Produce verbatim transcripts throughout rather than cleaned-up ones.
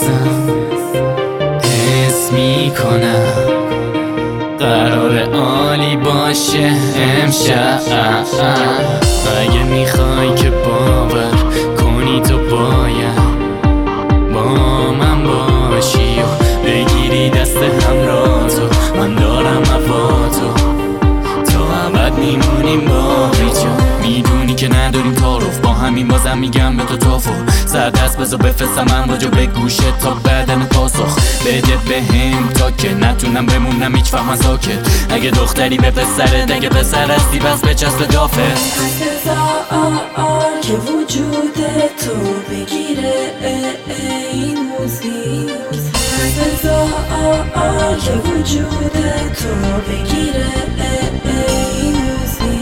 هستم، حس میکنم قرار عالی باشه امشب. اگه میخوای که باور کنی تو باید با من باشی و بگیری دست همراهتو. من دارم هواتو، تو ابد میمونیم با بیجا. میدونی که نداریم تعارف، با همین بازم میگم به تو توفو. سر دست بذار بفرستم من راجع به گوشت تا بدن پاسخ بده بهم تا که نتونم بمونم هیچ وقت من ساکت. اگه دختری به پسرت، اگه پسر هستی بس بچسب دافت. پس بذار که وجود تو بگیره این موزیک. پس بذار که وجود تو بگیره این موزیک.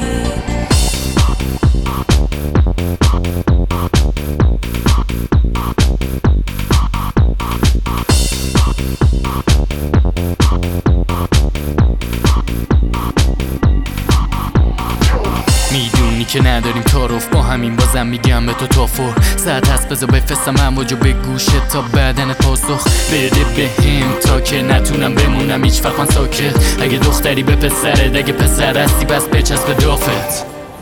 میدونی که نداریم تعارف، با همین بازم میگم به تو توفر. ساعت هست بذار بفرستم امواجو به گوشت تا بدن پاسخ بده بهم تا که نتونم بمونم هیچ وقت من ساکت. اگه دختری به پسرت، اگه پسر هستی بس بچسب دافت. پس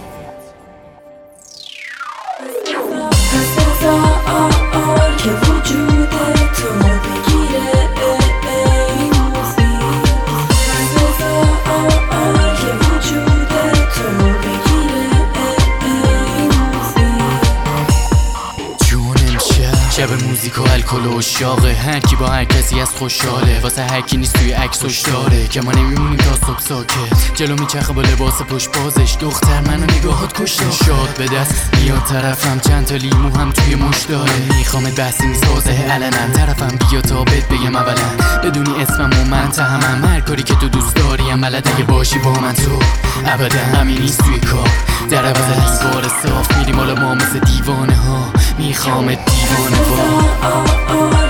بذار که وجود تو بگیره این موزیک. پس بذار که وجود تو بگیره این موزیک. جون امشب شب موزیک و الکل و اشاقه، هر کی با هر کسی از خوشحاله، واسه هر کی نیست توی عکسش داره که ما نمیمونیم تا صبح ساکت. جلو میچرخه با لباس پشت بازش، دختر منو نگاهات کشته. شاد به دست میاد طرفم، چند تا لیمو هم توی مش داره. میخوام بحثی نیست واضحه علنم، طرفم بیا تا بهت بگم اولا بدونی اسمم و من تهمم. هر کاری که تو دوست داریم بلد، اگه باشی با من تو ابدا همین نیست توی کار. در عوض دیوار صاف میریم حالا ما مثل دیوانه ها، میخوام دیوانه با